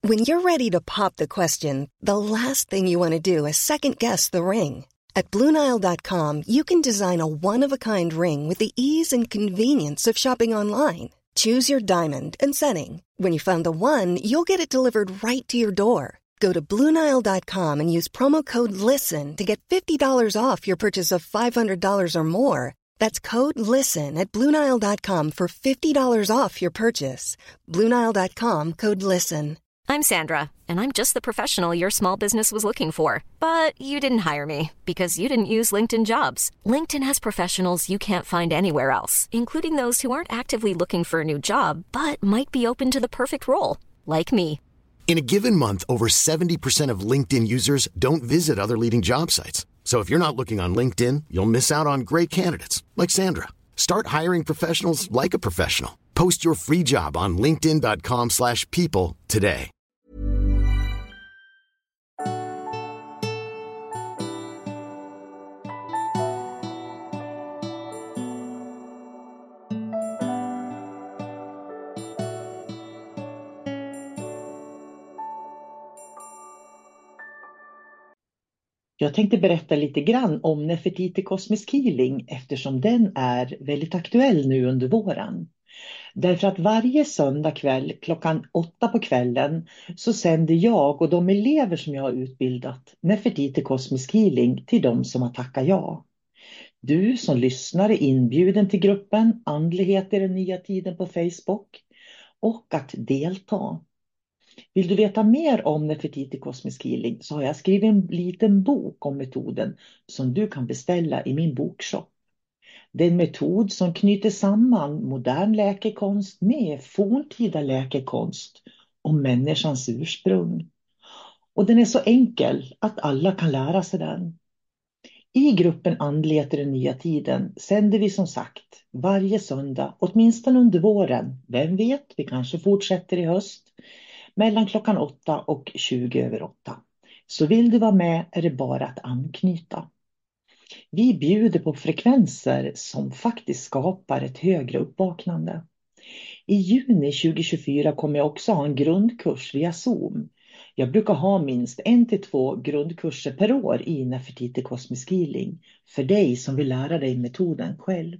When you're ready to pop the question, the last thing you want to do is second-guess the ring. At BlueNile.com, you can design a one-of-a-kind ring with the ease and convenience of shopping online. Choose your diamond and setting. When you find the one, you'll get it delivered right to your door. Go to BlueNile.com and use promo code LISTEN to get $50 off your purchase of $500 or more. That's code LISTEN at BlueNile.com for $50 off your purchase. BlueNile.com, code LISTEN. I'm Sandra, and I'm just the professional your small business was looking for. But you didn't hire me because you didn't use LinkedIn Jobs. LinkedIn has professionals you can't find anywhere else, including those who aren't actively looking for a new job, but might be open to the perfect role, like me. In a given month, over 70% of LinkedIn users don't visit other leading job sites. So if you're not looking on LinkedIn, you'll miss out on great candidates like Sandra. Start hiring professionals like a professional. Post your free job on linkedin.com/people today. Jag tänkte berätta lite grann om Nefertiti Cosmic Healing eftersom den är väldigt aktuell nu under våren. Därför att varje söndag kväll klockan 8 på kvällen så sänder jag och de elever som jag har utbildat Nefertiti Cosmic Healing till de som har tackat ja. Du som lyssnar är inbjuden till gruppen Andlighet i den nya tiden på Facebook och att delta. Vill du veta mer om Nefertiti Cosmic Healing så har jag skrivit en liten bok om metoden som du kan beställa i min bokshop. Det är en metod som knyter samman modern läkekonst med forntida läkekonst om människans ursprung. Och den är så enkel att alla kan lära sig den. I gruppen Andlighet i den nya tiden sänder vi som sagt varje söndag, åtminstone under våren. Vem vet, vi kanske fortsätter i höst. Mellan klockan 8 och 20 över 8. Så vill du vara med är det bara att anknyta. Vi bjuder på frekvenser som faktiskt skapar ett högre uppvaknande. I juni 2024 kommer jag också ha en grundkurs via Zoom. Jag brukar ha minst 1 till 2 grundkurser per år i Nefertiti Cosmic Healing för dig som vill lära dig metoden själv.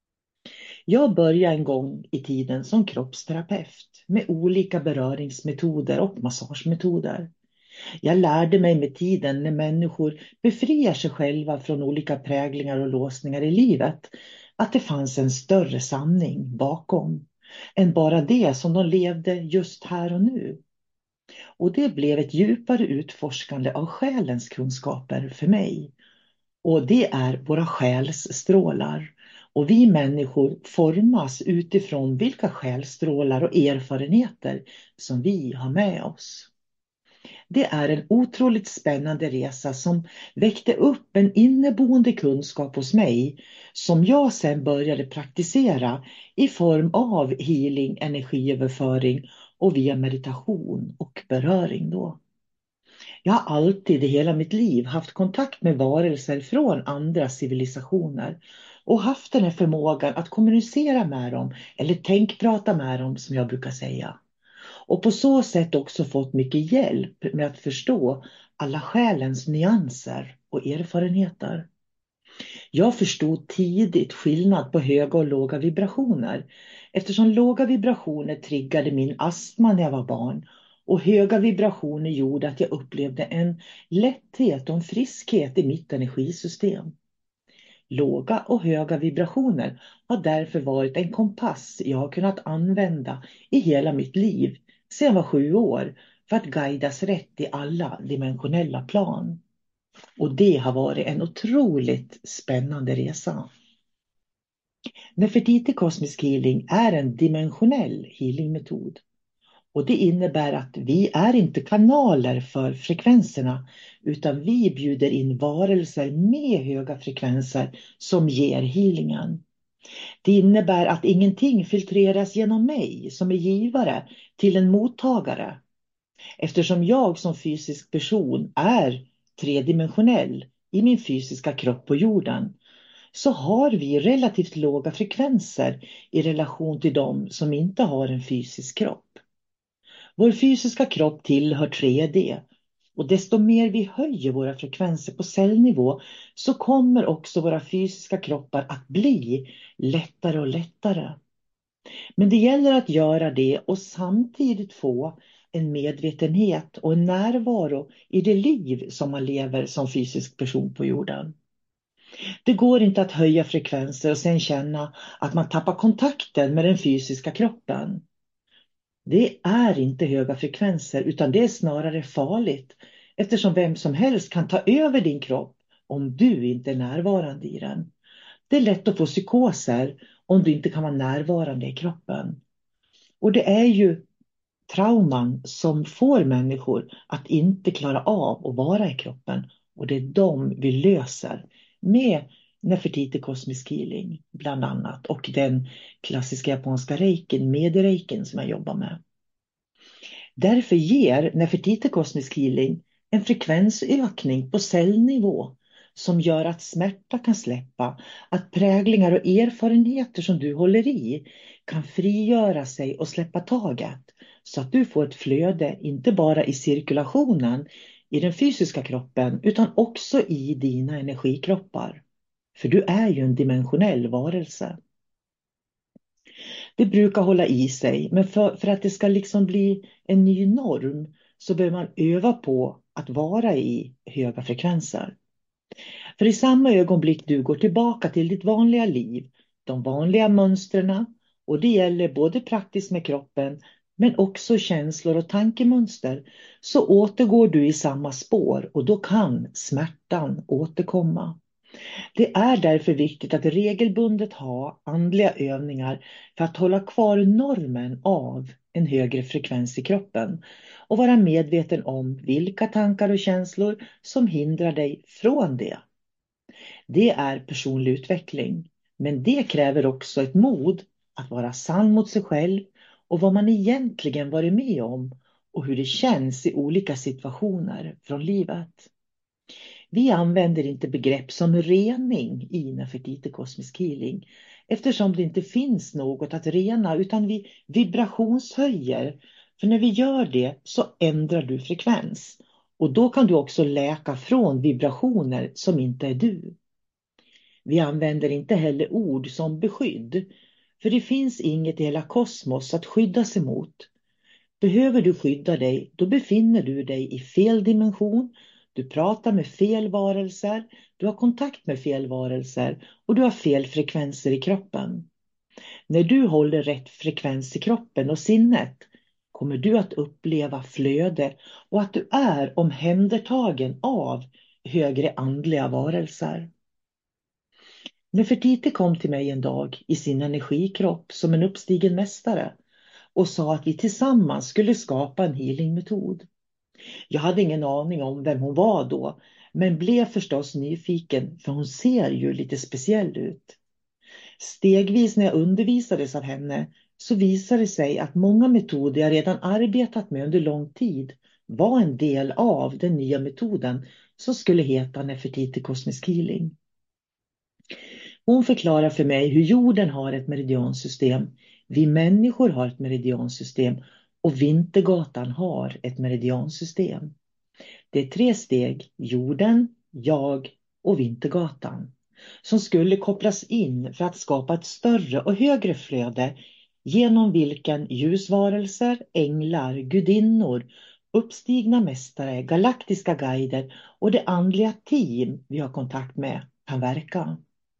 Jag började en gång i tiden som kroppsterapeut med olika beröringsmetoder och massagemetoder. Jag lärde mig med tiden när människor befriar sig själva från olika präglingar och låsningar i livet att det fanns en större sanning bakom än bara det som de levde just här och nu. Och det blev ett djupare utforskande av själens kunskaper för mig. Och det är våra själsstrålar. Och vi människor formas utifrån vilka själsstrålar och erfarenheter som vi har med oss. Det är en otroligt spännande resa som väckte upp en inneboende kunskap hos mig som jag sedan började praktisera i form av healing, energiöverföring och via meditation och beröring då. Jag har alltid i hela mitt liv haft kontakt med varelser från andra civilisationer och haft den här förmågan att kommunicera med dem eller tänkprata med dem som jag brukar säga. Och på så sätt också fått mycket hjälp med att förstå alla själens nyanser och erfarenheter. Jag förstod tidigt skillnad på höga och låga vibrationer eftersom låga vibrationer triggade min astma när jag var barn och höga vibrationer gjorde att jag upplevde en lätthet och en friskhet i mitt energisystem. Låga och höga vibrationer har därför varit en kompass jag har kunnat använda i hela mitt liv sedan jag var 7 år för att guidas rätt i alla dimensionella plan. Och det har varit en otroligt spännande resa. Nefertiti Cosmic Healing är en dimensionell healingmetod. Och det innebär att vi är inte kanaler för frekvenserna utan vi bjuder in varelser med höga frekvenser som ger healingen. Det innebär att ingenting filtreras genom mig som är givare till en mottagare. Eftersom jag som fysisk person är tredimensionell i min fysiska kropp på jorden så har vi relativt låga frekvenser i relation till dem som inte har en fysisk kropp. Vår fysiska kropp tillhör 3D och desto mer vi höjer våra frekvenser på cellnivå så kommer också våra fysiska kroppar att bli lättare och lättare. Men det gäller att göra det och samtidigt få en medvetenhet och en närvaro i det liv som man lever som fysisk person på jorden. Det går inte att höja frekvenser och sen känna att man tappar kontakten med den fysiska kroppen. Det är inte höga frekvenser utan det är snarare farligt eftersom vem som helst kan ta över din kropp om du inte är närvarande i den. Det är lätt att få psykoser om du inte kan vara närvarande i kroppen. Och det är ju trauman som får människor att inte klara av att vara i kroppen. Och det är de vi löser med Nefertiti Cosmic Healing bland annat. Och den klassiska japanska reikin, medreikin som jag jobbar med. Därför ger Nefertiti Cosmic Healing en frekvensökning på cellnivå som gör att smärta kan släppa, att präglingar och erfarenheter som du håller i kan frigöra sig och släppa taget så att du får ett flöde inte bara i cirkulationen i den fysiska kroppen utan också i dina energikroppar. För du är ju en dimensionell varelse. Det brukar hålla i sig, men för att det ska liksom bli en ny norm så behöver man öva på att vara i höga frekvenser. För i samma ögonblick du går tillbaka till ditt vanliga liv, de vanliga mönstren, och det gäller både praktiskt med kroppen men också känslor och tankemönster, så återgår du i samma spår och då kan smärtan återkomma. Det är därför viktigt att regelbundet ha andliga övningar för att hålla kvar normen av en högre frekvens i kroppen och vara medveten om vilka tankar och känslor som hindrar dig från det. Det är personlig utveckling, men det kräver också ett mod att vara sann mot sig själv och vad man egentligen varit med om och hur det känns i olika situationer från livet. Vi använder inte begrepp som rening i Nefertiti Cosmic Healing eftersom det inte finns något att rena utan vi vibrationshöjer. För när vi gör det så ändrar du frekvens och då kan du också läka från vibrationer som inte är du. Vi använder inte heller ord som beskydd för det finns inget i hela kosmos att skydda sig mot. Behöver du skydda dig då befinner du dig i fel dimension. Du pratar med fel varelser, du har kontakt med fel varelser och du har fel frekvenser i kroppen. När du håller rätt frekvens i kroppen och sinnet kommer du att uppleva flöde och att du är omhändertagen av högre andliga varelser. Nefertiti kom till mig en dag i sin energikropp som en uppstigen mästare och sa att vi tillsammans skulle skapa en healingmetod. Jag hade ingen aning om vem hon var då, men blev förstås nyfiken för hon ser ju lite speciell ut. Stegvis när jag undervisades av henne så visade det sig att många metoder jag redan arbetat med under lång tid var en del av den nya metoden som skulle heta Nefertiti Cosmic Healing. Hon förklarar för mig hur jorden har ett meridiansystem, vi människor har ett meridiansystem och Vintergatan har ett meridiansystem. Det är 3 steg, jorden, jag och Vintergatan, som skulle kopplas in för att skapa ett större och högre flöde genom vilken ljusvarelser, änglar, gudinnor, uppstigna mästare, galaktiska guider och det andliga team vi har kontakt med kan verka.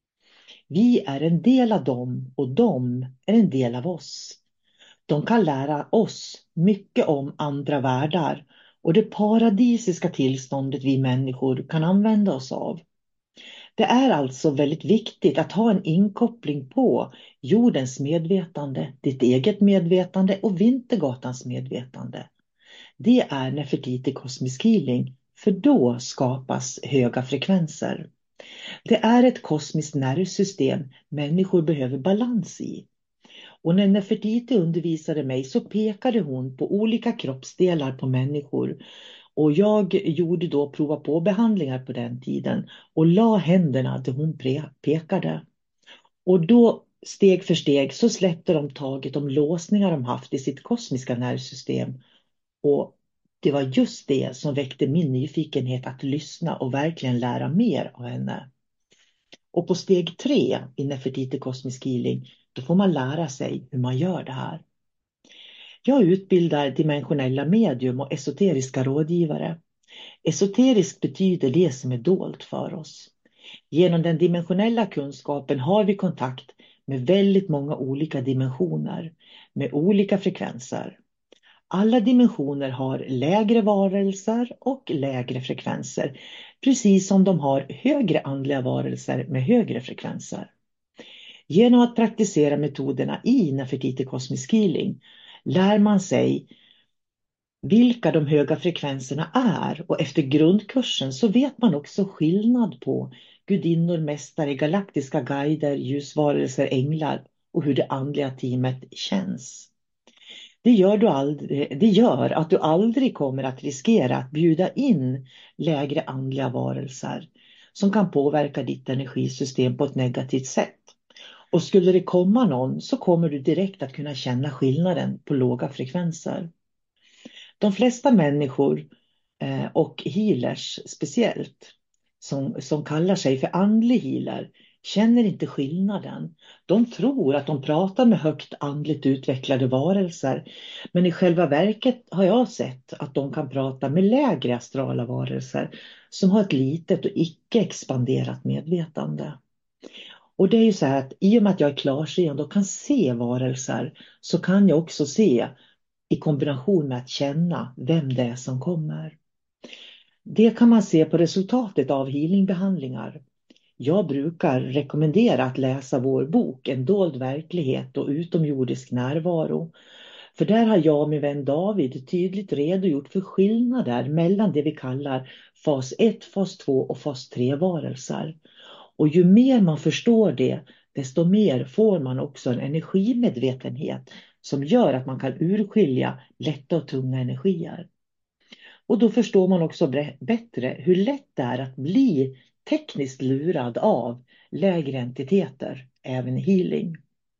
Vi är en del av dem och de är en del av oss. De kan lära oss mycket om andra världar och det paradisiska tillståndet vi människor kan använda oss av. Det är alltså väldigt viktigt att ha en inkoppling på jordens medvetande, ditt eget medvetande och Vintergatans medvetande. Det är Nefertiti Cosmic Healing, för då skapas höga frekvenser. Det är ett kosmiskt nervsystem människor behöver balans i. Och när Nefertiti undervisade mig så pekade hon på olika kroppsdelar på människor. Och jag gjorde då prova på behandlingar på den tiden och la händerna där hon pekade. Och då steg för steg så släppte de taget om låsningar de haft i sitt kosmiska nervsystem. Och det var just det som väckte min nyfikenhet att lyssna och verkligen lära mer av henne. Och på steg 3 i Nefertiti Cosmic Healing, då får man lära sig hur man gör det här. Jag utbildar dimensionella medium och esoteriska rådgivare. Esoteriskt betyder det som är dolt för oss. Genom den dimensionella kunskapen har vi kontakt med väldigt många olika dimensioner, med olika frekvenser. Alla dimensioner har lägre varelser och lägre frekvenser, precis som de har högre andliga varelser med högre frekvenser. Genom att praktisera metoderna i Nefertiti Cosmic Healing lär man sig vilka de höga frekvenserna är, och efter grundkursen så vet man också skillnad på gudinnor, mästare, galaktiska guider, ljusvarelser, änglar och hur det andliga teamet känns. Det gör att du aldrig kommer att riskera att bjuda in lägre andliga varelser som kan påverka ditt energisystem på ett negativt sätt. Och skulle det komma någon så kommer du direkt att kunna känna skillnaden på låga frekvenser. De flesta människor och healers speciellt som kallar sig för andlig healer känner inte skillnaden. De tror att de pratar med högt andligt utvecklade varelser, men i själva verket har jag sett att de kan prata med lägre astrala varelser som har ett litet och icke expanderat medvetande. Och det är ju så här att i och med att jag är klarseende och kan se varelser så kan jag också se i kombination med att känna vem det är som kommer. Det kan man se på resultatet av healingbehandlingar. Jag brukar rekommendera att läsa vår bok En dold verklighet och utomjordisk närvaro. För där har jag och min vän David tydligt redogjort för skillnader mellan det vi kallar fas 1, fas 2 och fas 3 varelser. Och ju mer man förstår det, desto mer får man också en energimedvetenhet som gör att man kan urskilja lätta och tunga energier. Och då förstår man också bättre hur lätt det är att bli tekniskt lurad av lägre entiteter, även healing.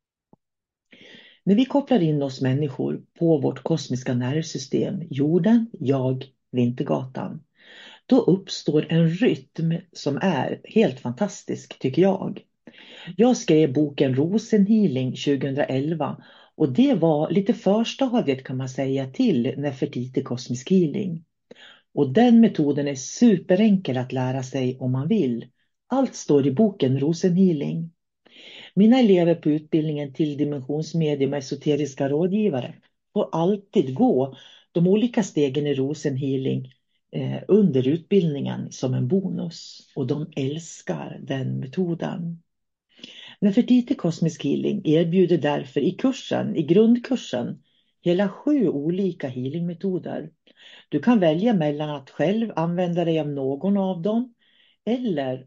När vi kopplar in oss människor på vårt kosmiska nervsystem, jorden, jag, Vintergatan, då uppstår en rytm som är helt fantastisk tycker jag. Jag skrev boken Rosenhealing 2011 och det var lite förstadiet kan man säga till Nefertiti Cosmic Healing. Och den metoden är superenkel att lära sig om man vill. Allt står i boken Rosenhealing. Mina elever på utbildningen till dimensionsmedium och esoteriska rådgivare får alltid gå de olika stegen i Rosenhealing under utbildningen som en bonus. Och de älskar den metoden. Nefertiti Cosmic Healing erbjuder därför i grundkursen, hela 7 olika healingmetoder. Du kan välja mellan att själv använda dig av någon av dem eller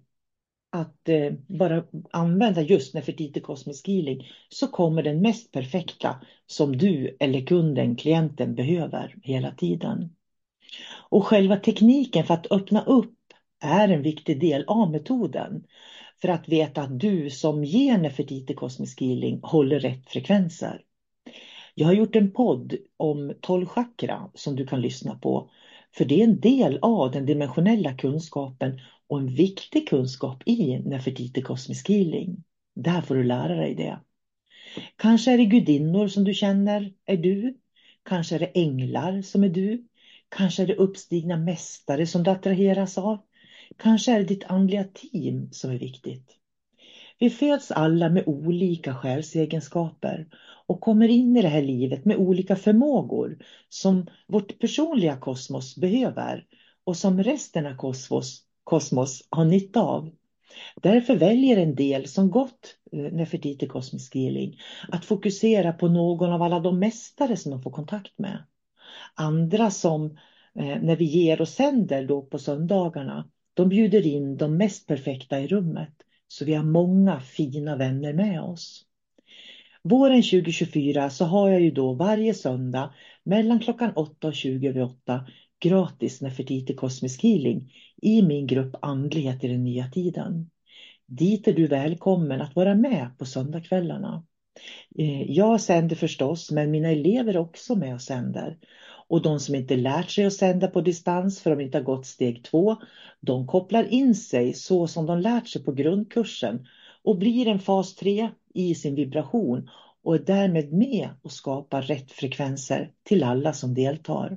att bara använda just Nefertiti Cosmic Healing, så kommer den mest perfekta som du eller kunden, klienten behöver hela tiden. Och själva tekniken för att öppna upp är en viktig del av metoden för att veta att du som ger Nefertiti Cosmic Healing håller rätt frekvenser. Jag har gjort en podd om 12 chakra som du kan lyssna på, för det är en del av den dimensionella kunskapen och en viktig kunskap i Nefertiti Cosmic Healing. Där får du lära dig det. Kanske är det gudinnor som du känner är du. Kanske är det änglar som är du. Kanske är det uppstigna mästare som du attraheras av. Kanske är det ditt andliga team som är viktigt. Vi föds alla med olika själsegenskaper och kommer in i det här livet med olika förmågor som vårt personliga kosmos behöver och som resten av kosmos har nytta av. Därför väljer en del som gått Nefertiti Cosmic Healing att fokusera på någon av alla de mästare som de får kontakt med. Andra som när vi ger och sänder då på söndagarna, de bjuder in de mest perfekta i rummet. Så vi har många fina vänner med oss. Våren 2024 så har jag ju då varje söndag mellan klockan 8 och 20:08 gratis Nefertiti Cosmic Healing i min grupp Andlighet i den nya tiden. Dit är du välkommen att vara med på söndagskvällarna. Jag sänder förstås, men mina elever är också med och sänder. Och de som inte lärt sig att sända på distans för de inte har gått steg 2, de kopplar in sig så som de lärt sig på grundkursen och blir en fas 3 i sin vibration och är därmed med och skapar rätt frekvenser till alla som deltar.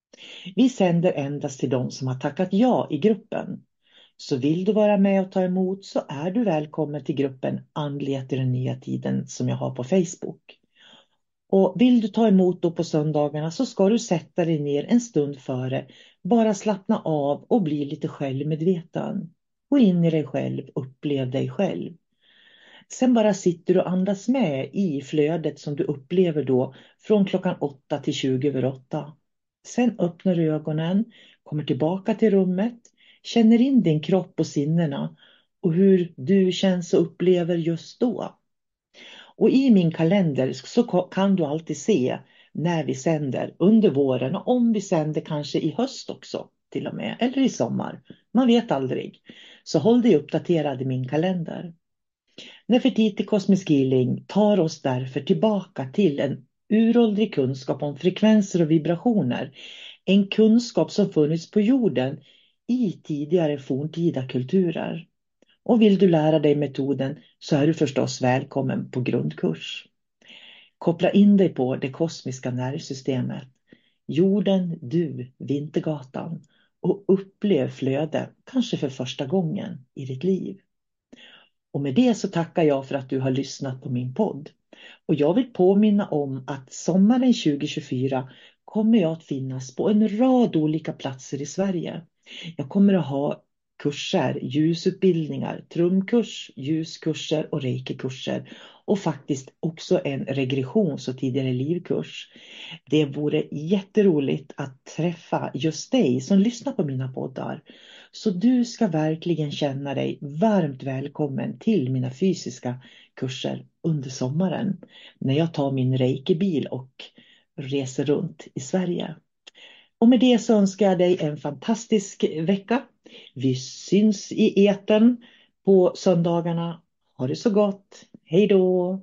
Vi sänder endast till de som har tackat ja i gruppen. Så vill du vara med och ta emot så är du välkommen till gruppen Andlighet i den nya tiden som jag har på Facebook. Och vill du ta emot då på söndagarna så ska du sätta dig ner en stund före. Bara slappna av och bli lite självmedveten. Gå in i dig själv, upplev dig själv. Sen bara sitter du och andas med i flödet som du upplever då från klockan 8 till 20:08. Sen öppnar du ögonen, kommer tillbaka till rummet, känner in din kropp och sinnena och hur du känns och upplever just då. Och i min kalender så kan du alltid se när vi sänder under våren och om vi sänder kanske i höst också till och med eller i sommar. Man vet aldrig. Så håll dig uppdaterad i min kalender. Nefertiti Kosmisk Healing tar oss därför tillbaka till en uråldrig kunskap om frekvenser och vibrationer. En kunskap som funnits på jorden i tidigare forntida kulturer. Och vill du lära dig metoden så är du förstås välkommen på grundkurs. Koppla in dig på det kosmiska nervsystemet. Jorden, du, Vintergatan. Och upplev flöde, kanske för första gången i ditt liv. Och med det så tackar jag för att du har lyssnat på min podd. Och jag vill påminna om att sommaren 2024 kommer jag att finnas på en rad olika platser i Sverige. Jag kommer att ha kurser, ljusutbildningar, trumkurs, ljuskurser och reikikurser. Och faktiskt också en regressions- och tidigare livkurs. Det vore jätteroligt att träffa just dig som lyssnar på mina poddar. Så du ska verkligen känna dig varmt välkommen till mina fysiska kurser under sommaren. När jag tar min reikibil och reser runt i Sverige. Och med det så önskar jag dig en fantastisk vecka. Vi syns i etern på söndagarna. Ha det så gott. Hej då!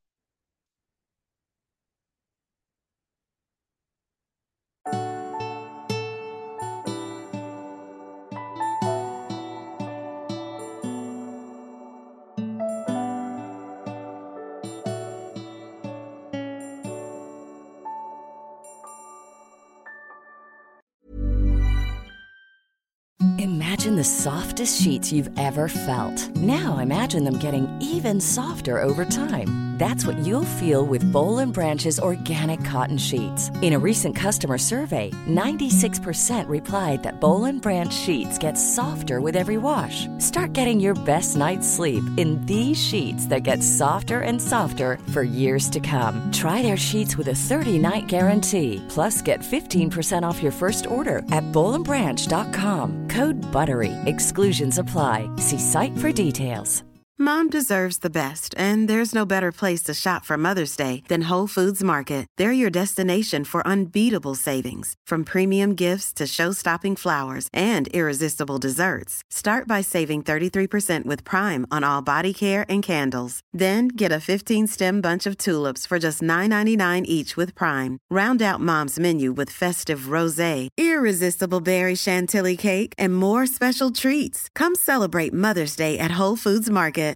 Imagine the softest sheets you've ever felt. Now imagine them getting even softer over time. That's what you'll feel with Boll & Branch's organic cotton sheets. In a recent customer survey, 96% replied that Boll & Branch sheets get softer with every wash. Start getting your best night's sleep in these sheets that get softer and softer for years to come. Try their sheets with a 30-night guarantee. Plus, get 15% off your first order at bollandbranch.com. Code BUTTERY. Exclusions apply. See site for details. Mom deserves the best, and there's no better place to shop for Mother's Day than Whole Foods Market. They're your destination for unbeatable savings, from premium gifts to show-stopping flowers and irresistible desserts. Start by saving 33% with Prime on all body care and candles. Then get a 15-stem bunch of tulips for just $9.99 each with Prime. Round out Mom's menu with festive rosé, irresistible berry chantilly cake, and more special treats. Come celebrate Mother's Day at Whole Foods Market.